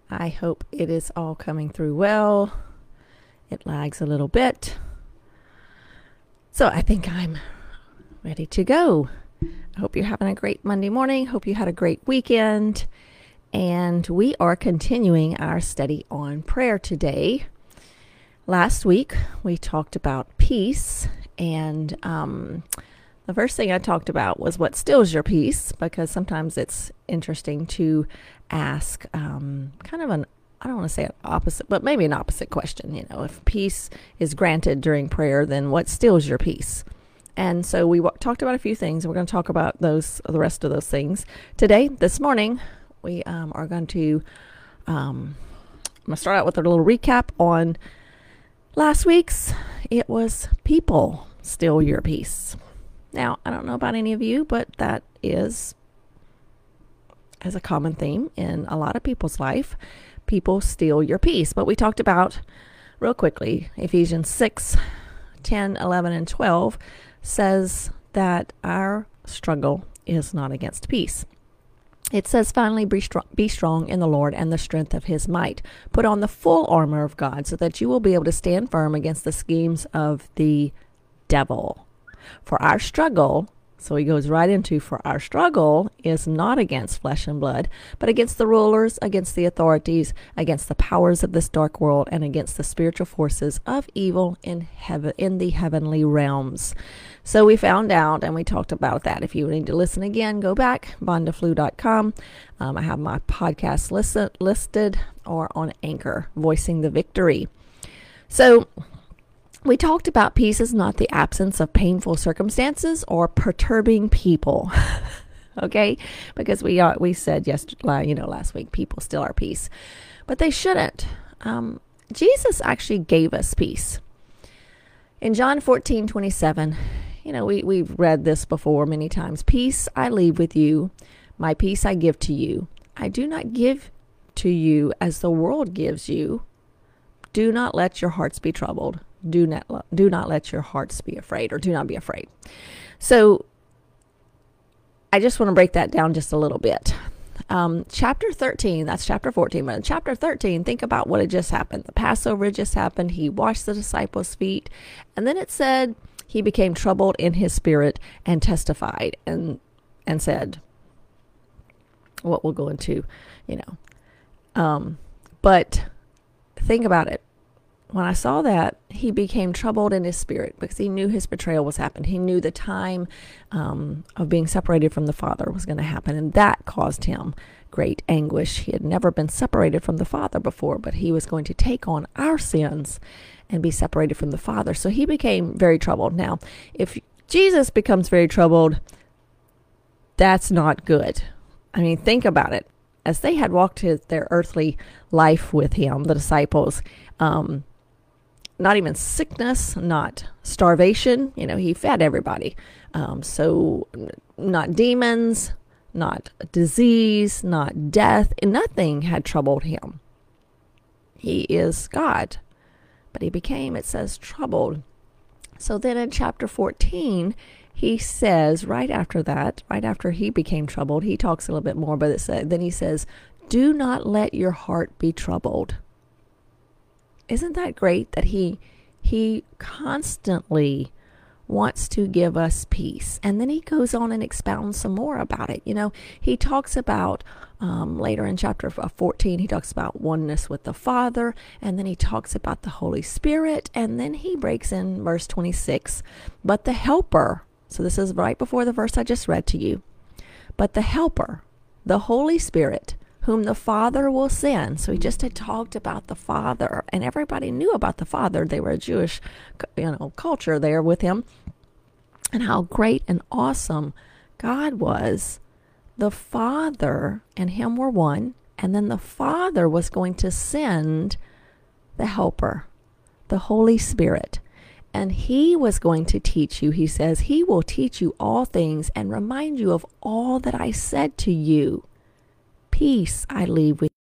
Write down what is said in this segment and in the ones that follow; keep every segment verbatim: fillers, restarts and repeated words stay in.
I hope it is all coming through well. It lags a little bit. So I think I'm ready to go. I hope you're having a great Monday morning. Hope you had a great weekend. And we are continuing our study on prayer today. Last week, we talked about peace. And um, the first thing I talked about was what stills your peace, because sometimes it's interesting to ask um, kind of an, I don't want to say an opposite, but maybe an opposite question. You know, if peace is granted during prayer, then what stills your peace? And so we w- talked about a few things. We're going to talk about those, the rest of those things today. This morning, we um, are going to, um, I'm going to start out with a little recap on last week's. It was people still your peace. Now, I don't know about any of you, but that is as a common theme in a lot of people's life. People steal your peace. But we talked about, real quickly, Ephesians six, ten, eleven, and twelve says that our struggle is not against peace. It says, finally, be strong, be strong in the Lord and the strength of his might. Put on the full armor of God so that you will be able to stand firm against the schemes of the devil. For our struggle, so he goes right into, for our struggle is not against flesh and blood, but against the rulers, against the authorities, against the powers of this dark world, and against the spiritual forces of evil in heaven, in the heavenly realms. So we found out, and we talked about that. If you need to listen again, go back, bonda flu dot com. Um, I have my podcast list, listed, or on Anchor, Voicing the Victory. So we talked about peace is not the absence of painful circumstances or perturbing people. Okay? Because we are, we said yesterday, you know, last week, people steal our peace. But they shouldn't. Um, Jesus actually gave us peace. In John fourteen twenty-seven, you know, we, we've read this before many times. Peace I leave with you. My peace I give to you. I do not give to you as the world gives you. Do not let your hearts be troubled. Do not, do not let your hearts be afraid, or do not be afraid. So I just want to break that down just a little bit. Um, chapter thirteen, that's chapter fourteen, but in chapter thirteen, think about what had just happened. The Passover had just happened. He washed the disciples' feet. And then it said he became troubled in his spirit and testified and, and said what we'll go into, you know. Um, but think about it. When I saw that, he became troubled in his spirit because he knew his betrayal was happening. He knew the time um, of being separated from the Father was going to happen, and that caused him great anguish. He had never been separated from the Father before, but he was going to take on our sins and be separated from the Father. So he became very troubled. Now, if Jesus becomes very troubled, that's not good. I mean, think about it. As they had walked his, their earthly life with him, the disciples, um, not even sickness, not starvation. You know, he fed everybody. Um, so not demons, not disease, not death, and nothing had troubled him. He is God. But he became, it says, troubled. So then in chapter fourteen, he says, right after that, right after he became troubled, he talks a little bit more, but it said, then he says, do not let your heart be troubled. Isn't that great that he he constantly wants to give us peace? And then he goes on and expounds some more about it. You know, he talks about um, later in chapter fourteen, he talks about oneness with the Father, and then he talks about the Holy Spirit, and then he breaks in verse twenty-six, but the Helper, so this is right before the verse I just read to you, but the Helper, the Holy Spirit, whom the Father will send. So he just had talked about the Father, and everybody knew about the Father. They were a Jewish, you know, culture there with him, and how great and awesome God was. The Father and him were one, and then the Father was going to send the Helper, the Holy Spirit, and he was going to teach you. He says, he will teach you all things and remind you of all that I said to you. Peace I leave with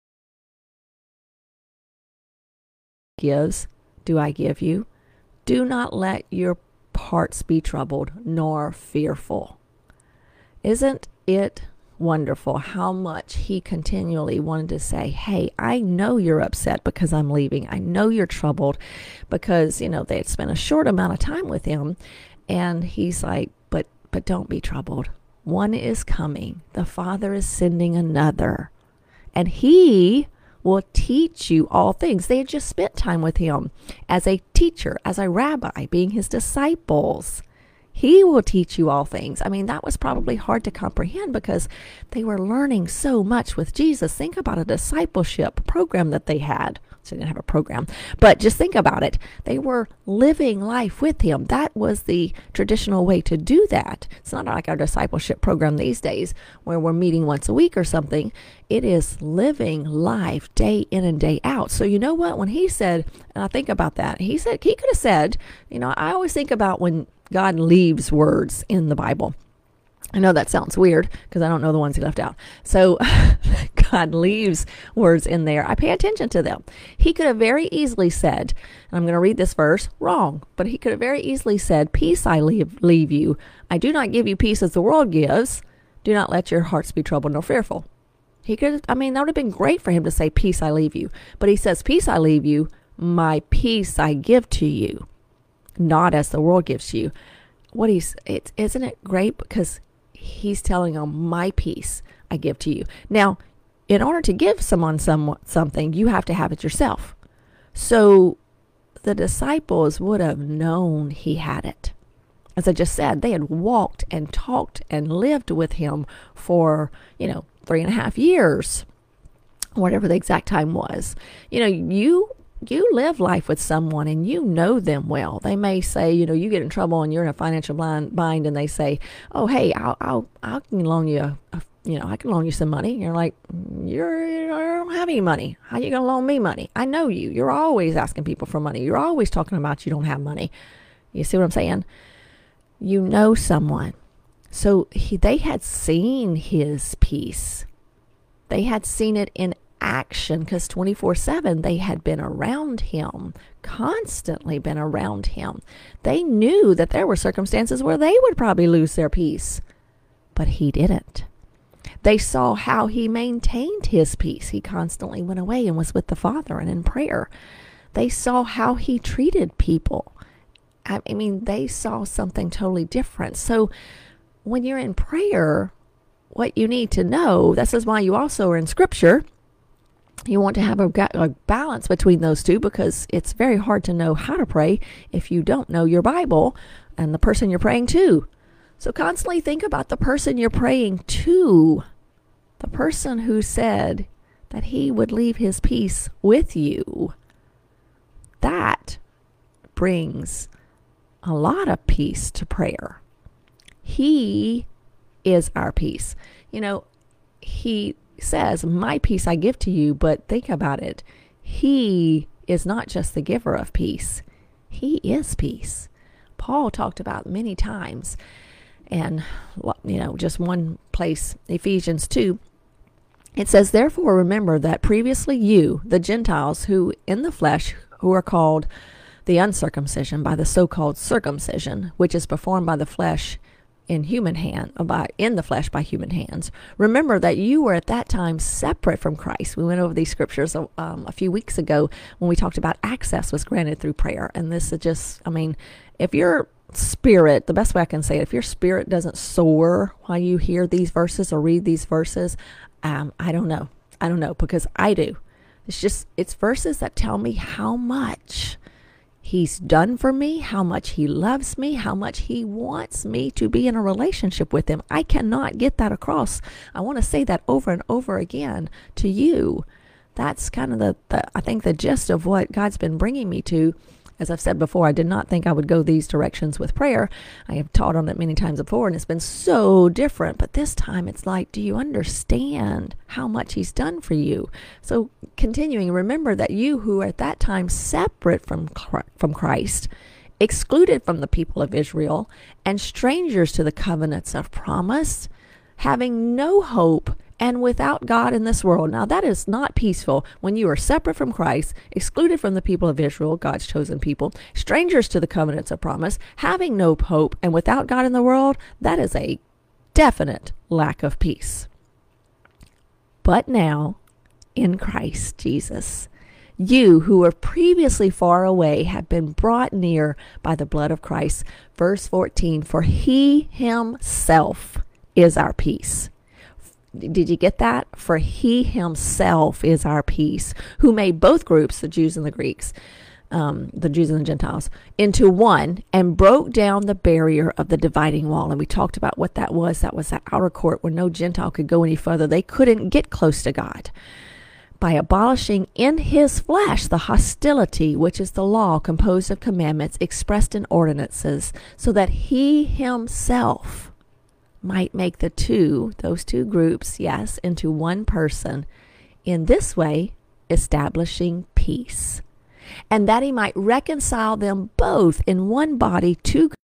you. Gives, do I give you? Do not let your hearts be troubled, nor fearful. Isn't it wonderful how much he continually wanted to say, hey, I know you're upset because I'm leaving. I know you're troubled because, you know, they had spent a short amount of time with him. And he's like, but, but don't be troubled. One is coming. The Father is sending another. And he will teach you all things. They had just spent time with him as a teacher, as a rabbi, being his disciples. He will teach you all things. I mean, that was probably hard to comprehend because they were learning so much with Jesus. Think about a discipleship program that they had. So they didn't have a program, but just think about it. They were living life with him. That was the traditional way to do that. It's not like our discipleship program these days where we're meeting once a week or something. It is living life day in and day out. So you know what? When he said, and I think about that, he said, he could have said, you know, I always think about when God leaves words in the Bible. I know that sounds weird because I don't know the ones he left out. So God leaves words in there. I pay attention to them. He could have very easily said, and I'm going to read this verse wrong, but he could have very easily said, peace I leave, leave you. I do not give you peace as the world gives. Do not let your hearts be troubled nor fearful. He could, I mean, that would have been great for him to say, peace I leave you. But he says, peace I leave you. My peace I give to you. Not as the world gives to you. What he's, it's, isn't it great? Because he's telling them, my peace I give to you. Now, in order to give someone some, something, you have to have it yourself. So the disciples would have known he had it. As I just said, they had walked and talked and lived with him for, you know, three and a half years, whatever the exact time was. You know, you you live life with someone and you know them well. They may say, you know, you get in trouble and you're in a financial blind, bind and they say, oh, hey, I'll, I'll, I can loan you, a, a, you know, I can loan you some money. You're like, you're, you know, I don't have any money. How you going to loan me money? I know you. You're always asking people for money. You're always talking about you don't have money. You see what I'm saying? You know someone. So he, they had seen his peace. They had seen it in action because twenty-four seven they had been around him, constantly been around him. They knew that there were circumstances where they would probably lose their peace, but he didn't. They saw how he maintained his peace. He constantly went away and was with the Father and in prayer. They saw how he treated people. I mean, they saw something totally different. So when you're in prayer, what you need to know, this is why you also are in Scripture. You want to have a, a balance between those two because it's very hard to know how to pray if you don't know your Bible and the person you're praying to. So constantly think about the person you're praying to, the person who said that he would leave his peace with you. That brings a lot of peace to prayer. He is our peace. You know, he says, my peace I give to you, but think about it. He is not just the giver of peace. He is peace. Paul talked about many times, and, you know, just one place, Ephesians two, it says, therefore remember that previously you, the Gentiles who in the flesh, who are called the uncircumcision by the so-called circumcision, which is performed by the flesh in human hand, by in the flesh by human hands. Remember that you were at that time separate from Christ. We went over these scriptures um, a few weeks ago when we talked about access was granted through prayer. And this is just, I mean, if your spirit, the best way I can say it, if your spirit doesn't soar while you hear these verses or read these verses, um, I don't know. I don't know, because I do. It's just, it's verses that tell me how much He's done for me, how much he loves me, how much he wants me to be in a relationship with him. I cannot get that across. I want to say that over and over again to you. That's kind of the, the, I think, the gist of what God's been bringing me to. As I've said before, I did not think I would go these directions with prayer. I have taught on it many times before, and it's been so different. But this time it's like, do you understand how much he's done for you? So continuing, remember that you who are at that time separate from, from Christ, excluded from the people of Israel, and strangers to the covenants of promise, having no hope and without God in this world. Now that is not peaceful when you are separate from Christ, excluded from the people of Israel, God's chosen people, strangers to the covenants of promise, having no hope and without God in the world. That is a definite lack of peace. But now, in Christ Jesus, you who were previously far away have been brought near by the blood of Christ. Verse fourteen, for he himself is our peace. Did you get that? For he himself is our peace, who made both groups, the Jews and the Greeks, um, the Jews and the Gentiles, into one, and broke down the barrier of the dividing wall. And we talked about what that was. That was the outer court where no Gentile could go any further. They couldn't get close to God. By abolishing in his flesh the hostility, which is the law composed of commandments expressed in ordinances, so that he himself might make the two, those two groups, yes, into one person, in this way establishing peace, and that he might reconcile them both in one body to God.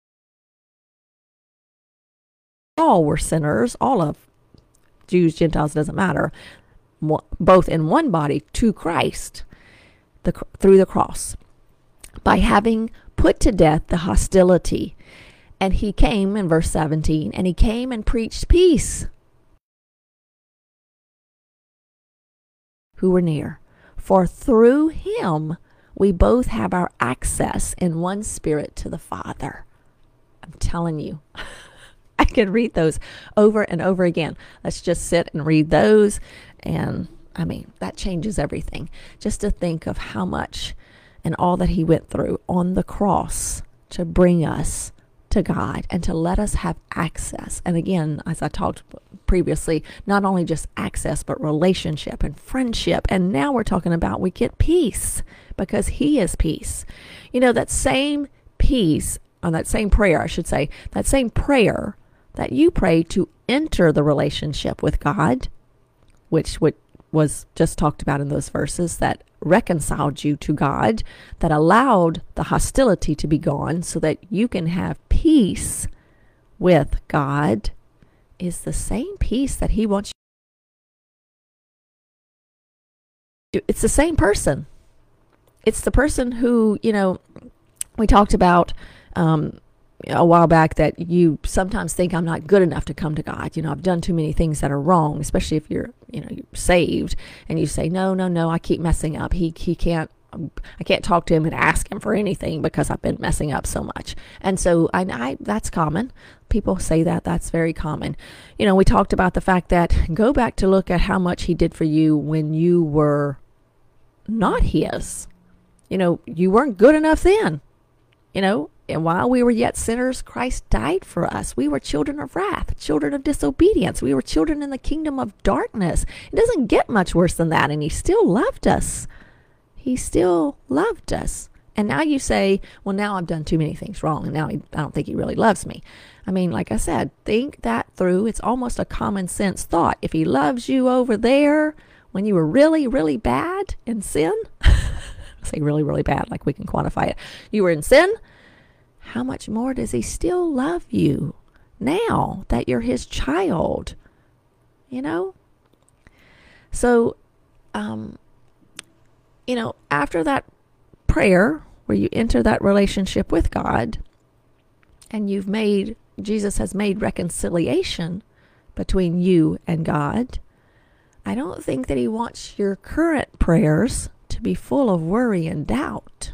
All were sinners, all of Jews, Gentiles, doesn't matter, both in one body to Christ the, through the cross, by having put to death the hostility. And he came, in verse seventeen, and he came and preached peace, who were near. For through him we both have our access in one spirit to the Father. I'm telling you, I can read those over and over again. Let's just sit and read those. And I mean, that changes everything. Just to think of how much and all that he went through on the cross to bring us to God and to let us have access. And again, as I talked previously, not only just access, but relationship and friendship. And now we're talking about we get peace because he is peace. You know, that same peace, on that same prayer, I should say, that same prayer that you pray to enter the relationship with God, which was just talked about in those verses, that reconciled you to God, that allowed the hostility to be gone so that you can have peace with God, is the same peace that he wants you. It's the same person. It's the person who, you know, we talked about um, a while back that you sometimes think I'm not good enough to come to God. You know, I've done too many things that are wrong, especially if you're, you know, you're saved and you say, no, no, no, I keep messing up. He, he can't, I can't talk to him and ask him for anything because I've been messing up so much. And so I, I that's common. People say that. That's very common. You know, we talked about the fact that go back to look at how much he did for you when you were not his. You know, you weren't good enough then, you know. And while we were yet sinners, Christ died for us. We were children of wrath, children of disobedience. We were children in the kingdom of darkness. It doesn't get much worse than that. And he still loved us. He still loved us. And now you say, well, now I've done too many things wrong. And now he, I don't think he really loves me. I mean, like I said, think that through. It's almost a common sense thought. If he loves you over there when you were really, really bad in sin, I say really, really bad, like we can quantify it. You were in sin. How much more does he still love you now that you're his child? You know? So, um, you know, after that prayer where you enter that relationship with God and you've made, Jesus has made reconciliation between you and God, I don't think that he wants your current prayers to be full of worry and doubt.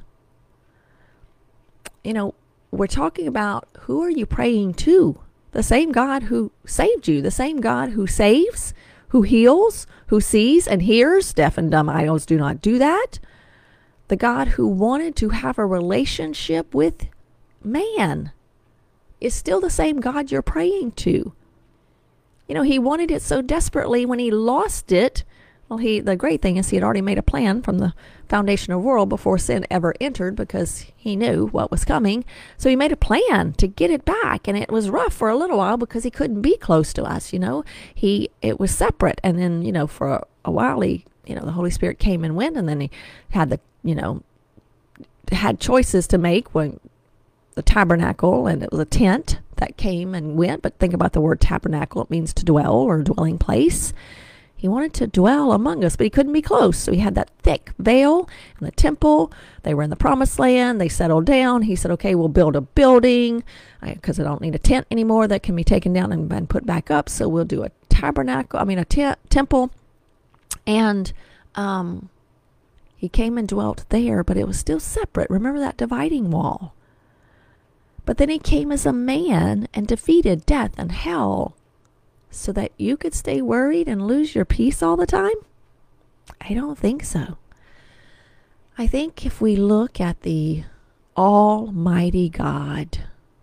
You know, we're talking about who are you praying to? The same God who saved you, the same God who saves, who heals, who sees and hears. Deaf and dumb idols do not do that. The God who wanted to have a relationship with man is still the same God you're praying to. You know, he wanted it so desperately when he lost it. Well, he the great thing is he had already made a plan from the foundation of the world before sin ever entered because he knew what was coming. So he made a plan to get it back. And it was rough for a little while because he couldn't be close to us, you know. He It was separate. And then, you know, for a, a while, he, you know, the Holy Spirit came and went. And then he had the, you know, had choices to make when the tabernacle, and it was a tent that came and went. But think about the word tabernacle. It means to dwell or dwelling place. He wanted to dwell among us, but he couldn't be close. So he had that thick veil in the temple. They were in the promised land. They settled down. He said, okay, we'll build a building because I, I don't need a tent anymore that can be taken down and, and put back up. So we'll do a tabernacle, I mean, a te- temple, and um, he came and dwelt there, but it was still separate. Remember that dividing wall? But then he came as a man and defeated death and hell so that you could stay worried and lose your peace all the time? I don't think so. I think if we look at the Almighty God,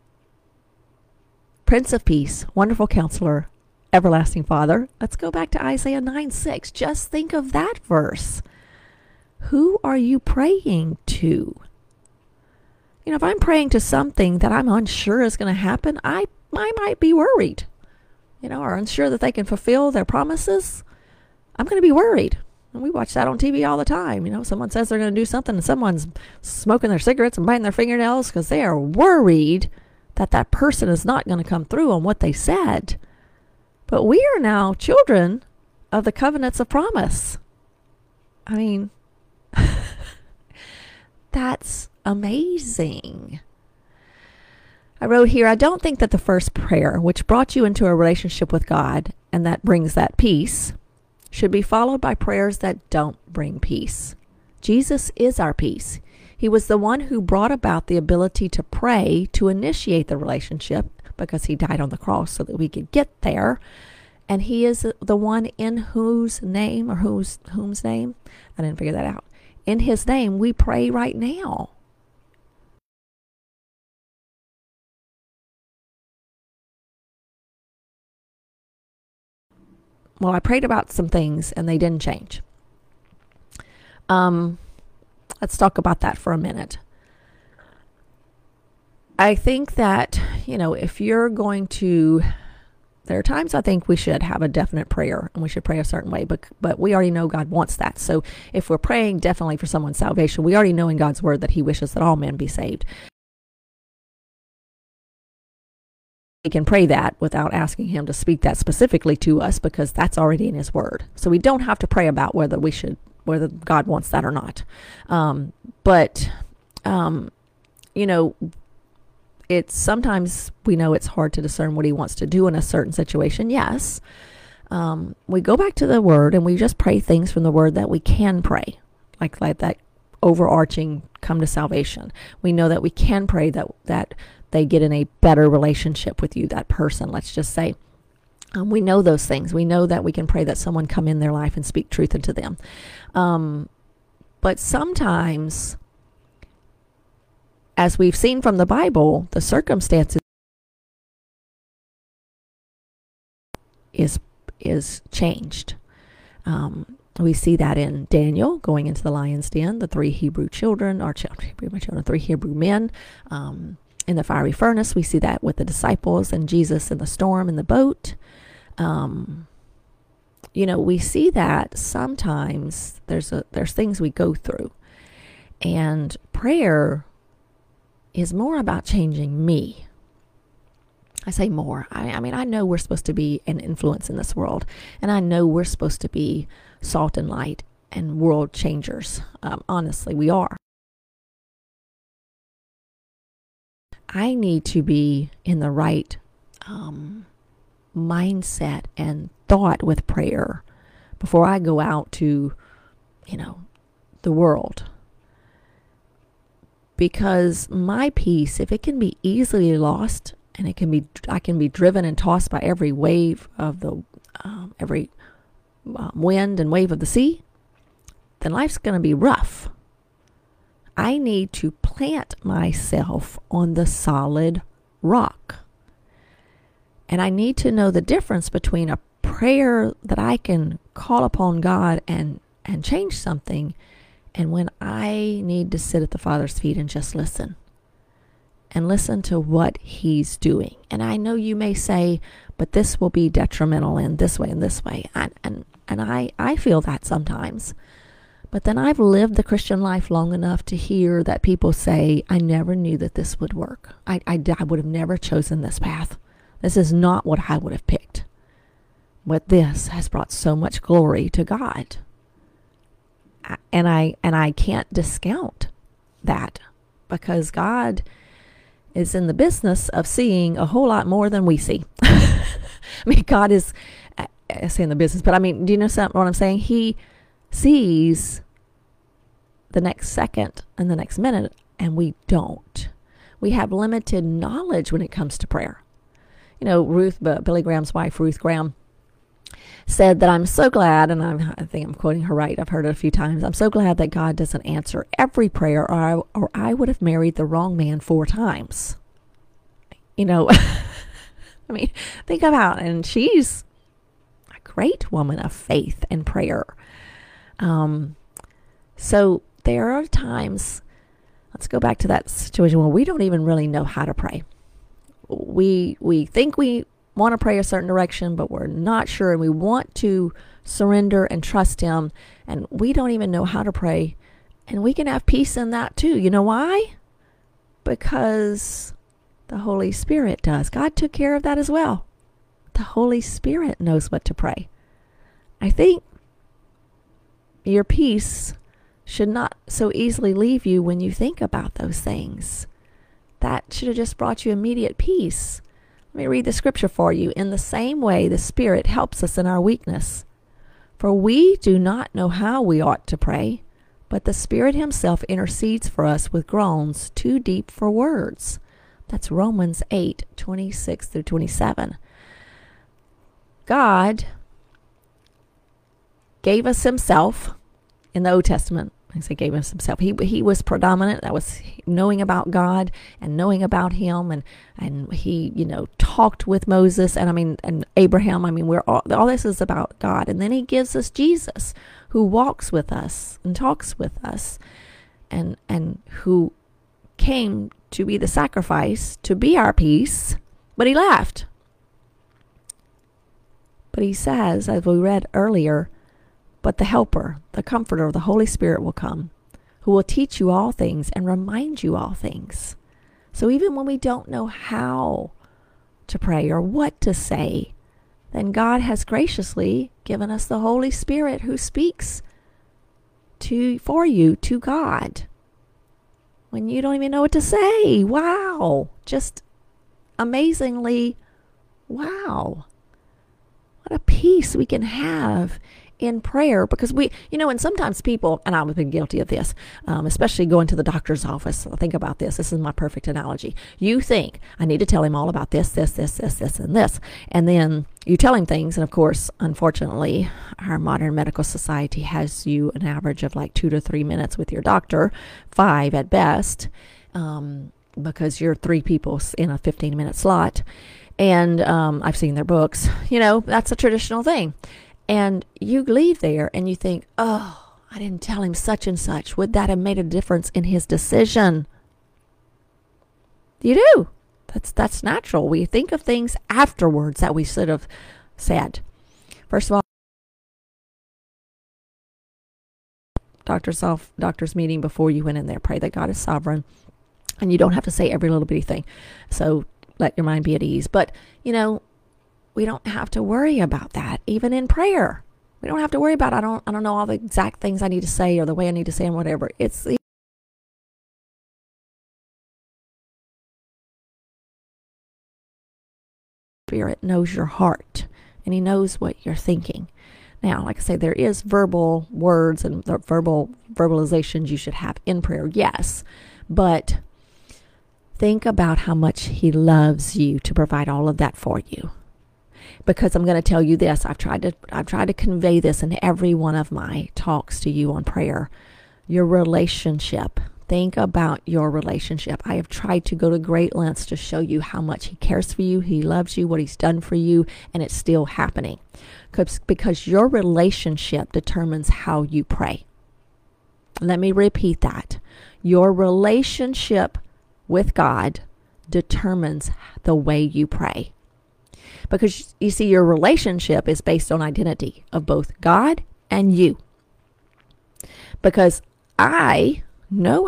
Prince of Peace, Wonderful Counselor, Everlasting Father, let's go back to Isaiah nine six. Just think of that verse. Who are you praying to? You know, if I'm praying to something that I'm unsure is going to happen, I, I might be worried, you know, or unsure that they can fulfill their promises. I'm going to be worried. And we watch that on T V all the time. You know, someone says they're going to do something and someone's smoking their cigarettes and biting their fingernails because they are worried that that person is not going to come through on what they said. But we are now children of the covenants of promise. I mean, that's amazing. I wrote here, I don't think that the first prayer, which brought you into a relationship with God and that brings that peace, should be followed by prayers that don't bring peace. Jesus is our peace. He was the one who brought about the ability to pray to initiate the relationship because he died on the cross so that we could get there. And he is the one in whose name or whose whom's name? I didn't figure that out. In his name, we pray right now. Well, I prayed about some things and they didn't change. Um, let's talk about that for a minute. I think that, you know, if you're going to, there are times I think we should have a definite prayer and we should pray a certain way, but, but we already know God wants that. So if we're praying definitely for someone's salvation, we already know in God's word that he wishes that all men be saved. We can pray that without asking him to speak that specifically to us because that's already in his word. So we don't have to pray about whether we should, whether God wants that or not. Um, but, um, you know, it's sometimes we know it's hard to discern what he wants to do in a certain situation. Yes. Um, we go back to the word and we just pray things from the word that we can pray, like, like that overarching come to salvation. We know that we can pray that, that, they get in a better relationship with you, that person, let's just say. Um, we know those things. We know that we can pray that someone come in their life and speak truth into them. Um, but sometimes, as we've seen from the Bible, the circumstances is, is changed. Um, we see that in Daniel going into the lion's den, the three Hebrew children, or children, three Hebrew men, um, in the fiery furnace. We see that with the disciples and Jesus in the storm in the boat. Um, you know, we see that sometimes there's a, there's things we go through, and prayer is more about changing me. I say more. I, I mean, I know we're supposed to be an influence in this world, and I know we're supposed to be salt and light and world changers. Um, honestly, we are. I need to be in the right um, mindset and thought with prayer before I go out to, you know, the world. Because my peace, if it can be easily lost, and it can be, I can be driven and tossed by every wave of the, um, every um, wind and wave of the sea, then life's going to be rough. I need to plant myself on the solid rock. And I need to know the difference between a prayer that I can call upon God and, and change something, and when I need to sit at the Father's feet and just listen. And listen to what he's doing. And I know you may say, but this will be detrimental in this way and this way. And, and, and I, I feel that sometimes. But then I've lived the Christian life long enough to hear that people say, I never knew that this would work. I, I, I would have never chosen this path. This is not what I would have picked. But this has brought so much glory to God. And I, and I can't discount that, because God is in the business of seeing a whole lot more than we see. I mean, God is, I say in the business, but I mean, do you know something, what I'm saying? He sees the next second and the next minute, and we don't. We have limited knowledge when it comes to prayer. You know, Ruth, Billy Graham's wife, Ruth Graham, said that I'm so glad, and I'm, I think I'm quoting her right, I've heard it a few times, I'm so glad that God doesn't answer every prayer, or I, or I would have married the wrong man four times. You know, I mean, think about it. And she's a great woman of faith and prayer. Um, so there are times, let's go back to that situation where we don't even really know how to pray. We we think we want to pray a certain direction, but we're not sure, and we want to surrender and trust Him, and we don't even know how to pray. And we can have peace in that too. You know why? Because the Holy Spirit does. God took care of that as well. The Holy Spirit knows what to pray. I think your peace should not so easily leave you when you think about those things. That should have just brought you immediate peace. Let me read the scripture for you. In the same way, the Spirit helps us in our weakness. For we do not know how we ought to pray, but the Spirit Himself intercedes for us with groans too deep for words. That's Romans eight, twenty-six through twenty-seven. God gave us Himself in the Old Testament. I say gave us Himself. He he was predominant. That was knowing about God and knowing about Him, and and He you know talked with Moses and I mean and Abraham. I mean we're all all this is about God, and then He gives us Jesus, who walks with us and talks with us, and and who came to be the sacrifice to be our peace, but He left. But He says, as we read earlier, but the Helper, the Comforter, the Holy Spirit will come, who will teach you all things and remind you all things. So even when we don't know how to pray or what to say, then God has graciously given us the Holy Spirit who speaks to for you to God when you don't even know what to say. Wow. Just amazingly, wow. What a peace we can have in prayer, because we, you know, and sometimes people, and I've been guilty of this, um, especially going to the doctor's office. Think about this. This is my perfect analogy. You think, I need to tell him all about this, this, this, this, this, and this. And then you tell him things. And of course, unfortunately, our modern medical society has you an average of like two to three minutes with your doctor, five at best, um, because you're three people in a fifteen minute slot. And um, I've seen their books. You know, that's a traditional thing. And you leave there and you think, oh, I didn't tell him such and such. Would that have made a difference in his decision? You do. That's that's natural. We think of things afterwards that we should have said. First of all, doctor's off, doctor's meeting before you went in there. Pray that God is sovereign. And you don't have to say every little bitty thing. So let your mind be at ease. But, you know, we don't have to worry about that, even in prayer. We don't have to worry about, I don't I don't know all the exact things I need to say or the way I need to say them, whatever. It's the Spirit knows your heart, and He knows what you're thinking. Now, like I say, there is verbal words and the verbal verbalizations you should have in prayer, yes. But think about how much He loves you to provide all of that for you. Because I'm going to tell you this, I've tried to I've tried to convey this in every one of my talks to you on prayer. Your relationship. Think about your relationship. I have tried to go to great lengths to show you how much He cares for you, He loves you, what He's done for you, and it's still happening. Because, because your relationship determines how you pray. Let me repeat that. Your relationship with God determines the way you pray. Because you see, your relationship is based on identity of both God and you. Because I know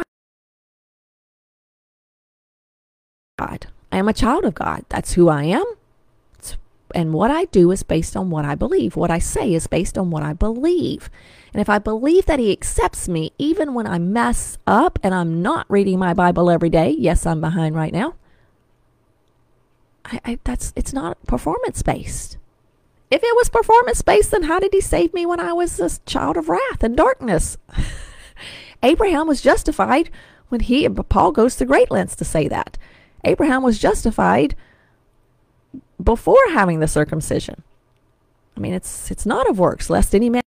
God. I am a child of God. That's who I am. And what I do is based on what I believe. What I say is based on what I believe. And if I believe that He accepts me, even when I mess up and I'm not reading my Bible every day, yes, I'm behind right now. I, I, that's it's not performance based. If it was performance-based, then how did he save me when I was a child of wrath and darkness? Abraham was justified when he, Paul goes to great lengths to say that. Abraham was justified before having the circumcision. I mean, it's it's not of works, lest any man.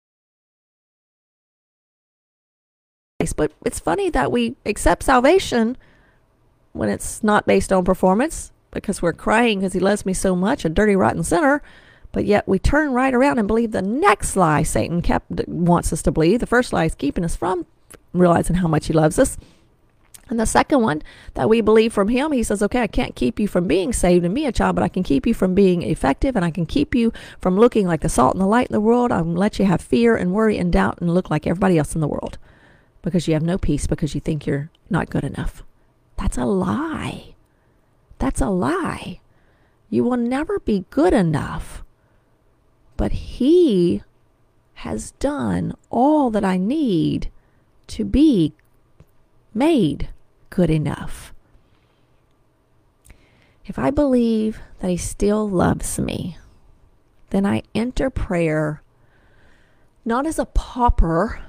But it's funny that we accept salvation when it's not based on performance, because we're crying because he loves me so much, a dirty, rotten sinner. But yet we turn right around and believe the next lie Satan kept wants us to believe. The first lie is keeping us from realizing how much he loves us. And the second one that we believe from him, he says, okay, I can't keep you from being saved and being a child, but I can keep you from being effective, and I can keep you from looking like the salt and the light in the world. I can let you have fear and worry and doubt and look like everybody else in the world because you have no peace because you think you're not good enough. That's a lie. That's a lie. You will never be good enough. But he has done all that I need to be made good enough. If I believe that he still loves me, then I enter prayer not as a pauper,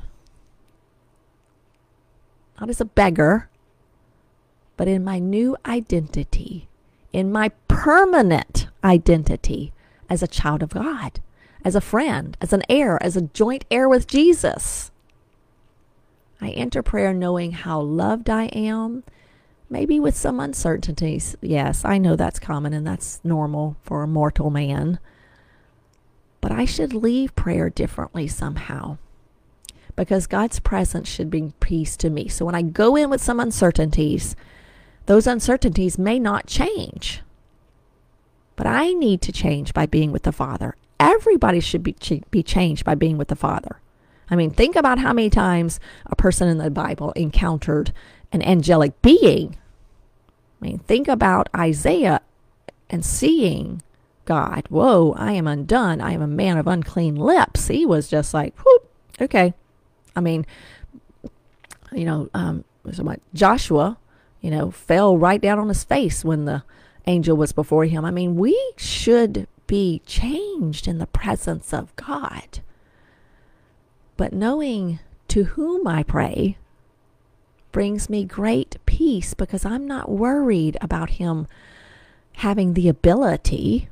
not as a beggar, but in my new identity, in my permanent identity as a child of God, as a friend, as an heir, as a joint heir with Jesus. I enter prayer knowing how loved I am, maybe with some uncertainties. Yes, I know that's common and that's normal for a mortal man. But I should leave prayer differently somehow, because God's presence should bring peace to me. So when I go in with some uncertainties, those uncertainties may not change. But I need to change by being with the Father. Everybody should be, be changed by being with the Father. I mean, think about how many times a person in the Bible encountered an angelic being. I mean, think about Isaiah and seeing God. Whoa, I am undone. I am a man of unclean lips. He was just like, whoop, okay. I mean, you know, um, Joshua, you know, fell right down on his face when the angel was before him. I mean, we should be changed in the presence of God. But knowing to whom I pray brings me great peace, because I'm not worried about him having the ability.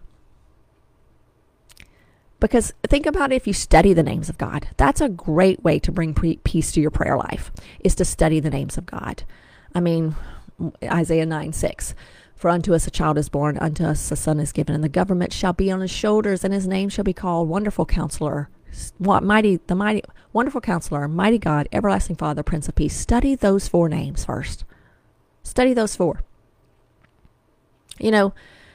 Because think about it, if you study the names of God, that's a great way to bring pre- peace to your prayer life, is to study the names of God. I mean, Isaiah nine six. For unto us a child is born, unto us a son is given, and the government shall be on his shoulders, and his name shall be called Wonderful Counselor, what mighty, the mighty, Wonderful Counselor, Mighty God, Everlasting Father, Prince of Peace. Study those four names first. Study those four. You know,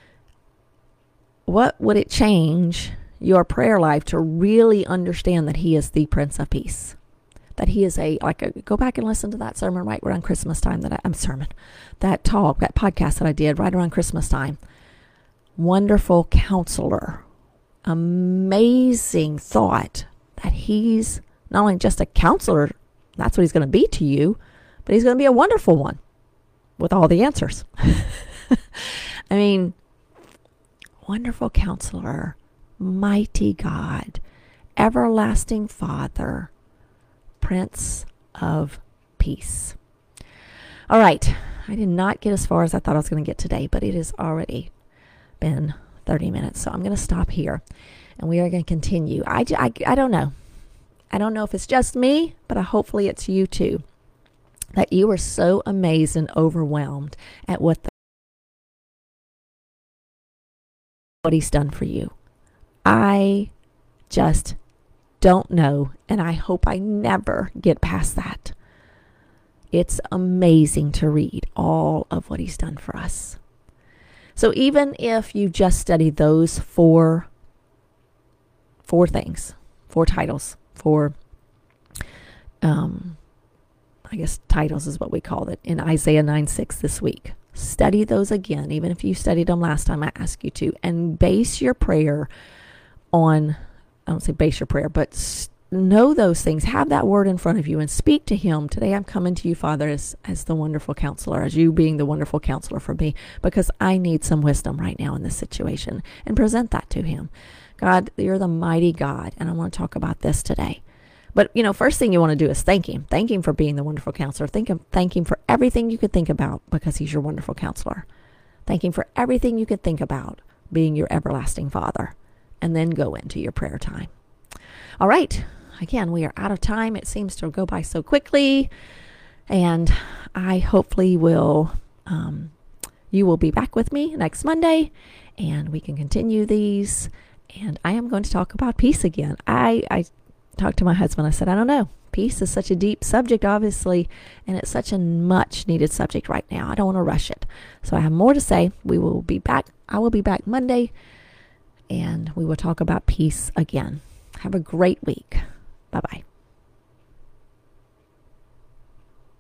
what would it change your prayer life to really understand that he is the Prince of Peace? That he is a, like, a, go back and listen to that sermon right around Christmas time, that I, I'm sermon, that talk, that podcast that I did right around Christmas time. Wonderful Counselor. Amazing thought that he's not only just a counselor, that's what he's going to be to you, but he's going to be a wonderful one with all the answers. I mean, Wonderful Counselor, Mighty God, Everlasting Father, Prince of Peace. All right. I did not get as far as I thought I was going to get today, but it has already been thirty minutes. So I'm going to stop here and we are going to continue. I, I, I don't know. I don't know if it's just me, but hopefully it's you too, that you are so amazed and overwhelmed at what, the, what he's done for you. I just don't know, and I hope I never get past that. It's amazing to read all of what he's done for us. So even if you just study those four, four things, four titles, four, um, I guess titles is what we call it, in Isaiah nine six this week. Study those again, even if you studied them last time I asked you to, and base your prayer on, I don't say base your prayer, but st- know those things. Have that word in front of you and speak to him. Today I'm coming to you, Father, as, as the Wonderful Counselor, as you being the Wonderful Counselor for me, because I need some wisdom right now in this situation, and present that to him. God, you're the mighty God, and I want to talk about this today. But, you know, first thing you want to do is thank him. Thank him for being the wonderful counselor. Think of, thank him for everything you could think about because he's your wonderful counselor. Thank him for everything you could think about being your everlasting Father. And then go into your prayer time. All right. Again, we are out of time. It seems to go by so quickly. And I hopefully will, um, you will be back with me next Monday. And we can continue these. And I am going to talk about peace again. I, I talked to my husband. I said, I don't know. Peace is such a deep subject, obviously, and it's such a much needed subject right now. I don't want to rush it. So I have more to say. We will be back. I will be back Monday, and we will talk about peace again. Have a great week. Bye-bye.